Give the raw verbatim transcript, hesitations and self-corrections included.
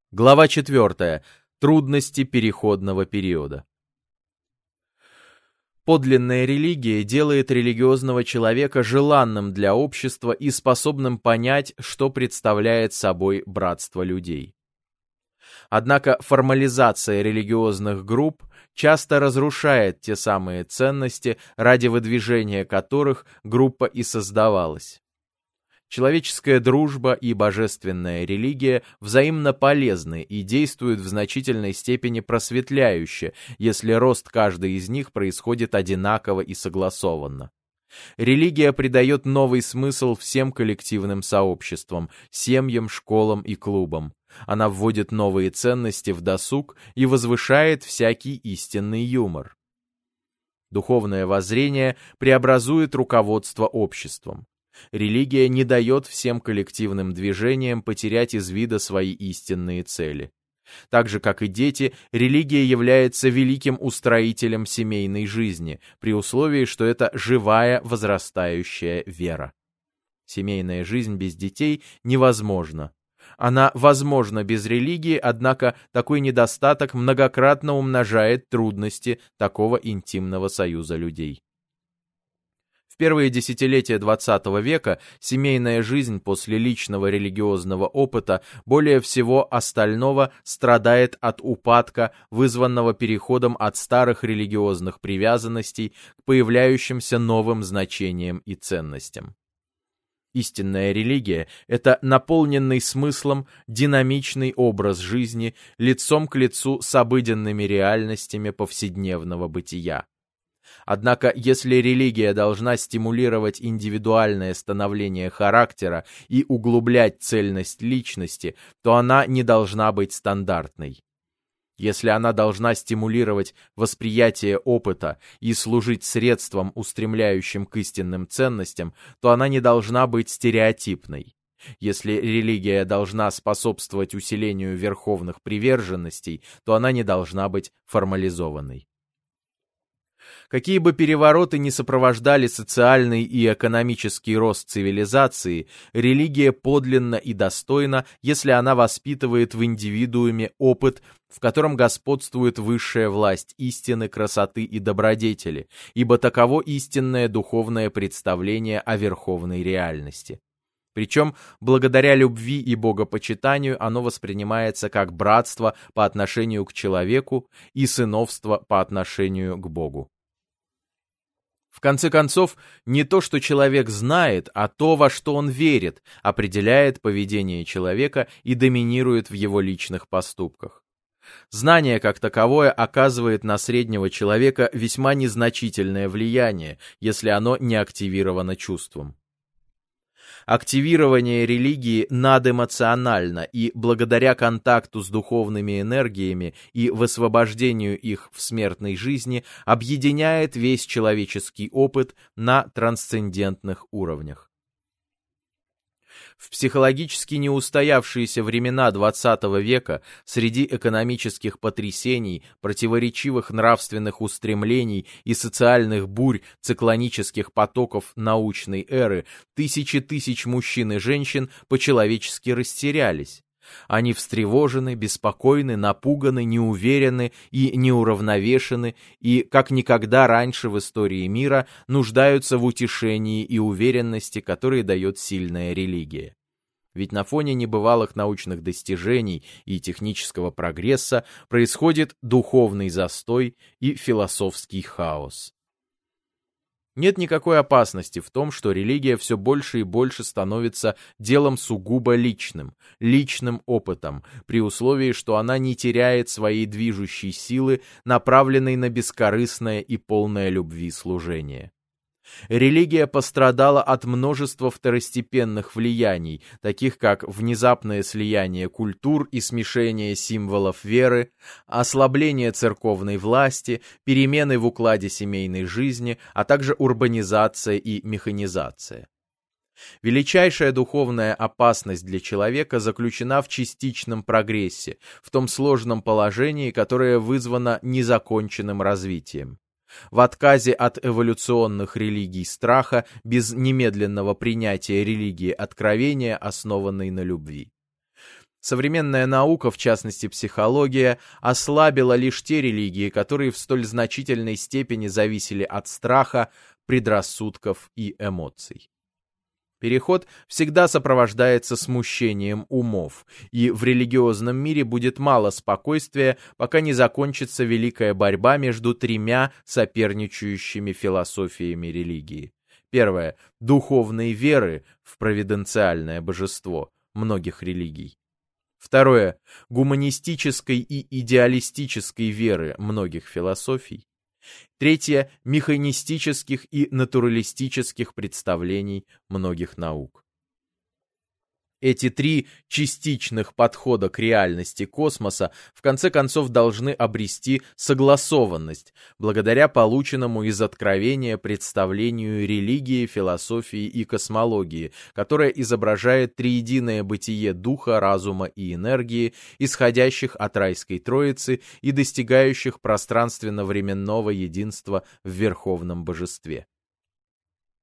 Глава четвертая. Трудности переходного периода. Подлинная религия делает религиозного человека желанным для общества и способным понять, что представляет собой братство людей. Однако формализация религиозных групп часто разрушает те самые ценности, ради выдвижения которых группа и создавалась. Человеческая дружба и божественная религия взаимно полезны и действуют в значительной степени просветляюще, если рост каждой из них происходит одинаково и согласованно. Религия придает новый смысл всем коллективным сообществам, семьям, школам и клубам. Она вводит новые ценности в досуг и возвышает всякий истинный юмор. Духовное воззрение преобразует руководство обществом. Религия не дает всем коллективным движениям потерять из вида свои истинные цели. Так же, как и дети, религия является великим устроителем семейной жизни, при условии, что это живая возрастающая вера. Семейная жизнь без детей невозможна. Она возможна без религии, однако такой недостаток многократно умножает трудности такого интимного союза людей. В первые десятилетия двадцатого века семейная жизнь после личного религиозного опыта более всего остального страдает от упадка, вызванного переходом от старых религиозных привязанностей к появляющимся новым значениям и ценностям. Истинная религия – это наполненный смыслом динамичный образ жизни, лицом к лицу с обыденными реальностями повседневного бытия. Однако, если религия должна стимулировать индивидуальное становление характера и углублять цельность личности, то она не должна быть стандартной. Если она должна стимулировать восприятие опыта и служить средством, устремляющим к истинным ценностям, то она не должна быть стереотипной. Если религия должна способствовать усилению верховных приверженностей, то она не должна быть формализованной. Какие бы перевороты ни сопровождали социальный и экономический рост цивилизации, религия подлинна и достойна, если она воспитывает в индивидууме опыт, в котором господствует высшая власть истины, красоты и добродетели, ибо таково истинное духовное представление о верховной реальности. Причем, благодаря любви и богопочитанию, оно воспринимается как братство по отношению к человеку и сыновство по отношению к Богу. В конце концов, не то, что человек знает, а то, во что он верит, определяет поведение человека и доминирует в его личных поступках. Знание как таковое оказывает на среднего человека весьма незначительное влияние, если оно не активировано чувством. Активирование религии надэмоционально и благодаря контакту с духовными энергиями и высвобождению их в смертной жизни объединяет весь человеческий опыт на трансцендентных уровнях. В психологически неустоявшиеся времена двадцатого века среди экономических потрясений, противоречивых нравственных устремлений и социальных бурь циклонических потоков научной эры тысячи тысяч мужчин и женщин по-человечески растерялись. Они встревожены, беспокойны, напуганы, неуверены и неуравновешены, и, как никогда раньше в истории мира, нуждаются в утешении и уверенности, которые дает сильная религия. Ведь на фоне небывалых научных достижений и технического прогресса происходит духовный застой и философский хаос. Нет никакой опасности в том, что религия все больше и больше становится делом сугубо личным, личным опытом, при условии, что она не теряет своей движущей силы, направленной на бескорыстное и полное любви служение. Религия пострадала от множества второстепенных влияний, таких как внезапное слияние культур и смешение символов веры, ослабление церковной власти, перемены в укладе семейной жизни, а также урбанизация и механизация. Величайшая духовная опасность для человека заключена в частичном прогрессе, в том сложном положении, которое вызвано незаконченным развитием. В отказе от эволюционных религий страха без немедленного принятия религии откровения, основанной на любви. Современная наука, в частности психология, ослабила лишь те религии, которые в столь значительной степени зависели от страха, предрассудков и эмоций. Переход всегда сопровождается смущением умов, и в религиозном мире будет мало спокойствия, пока не закончится великая борьба между тремя соперничающими философиями религии. Первое – духовной веры в провиденциальное божество многих религий. Второе – гуманистической и идеалистической веры многих философий. Третье – механистических и натуралистических представлений многих наук. Эти три частичных подхода к реальности космоса в конце концов должны обрести согласованность, благодаря полученному из откровения представлению религии, философии и космологии, которое изображает триединое бытие духа, разума и энергии, исходящих от райской троицы и достигающих пространственно-временного единства в Верховном Божестве.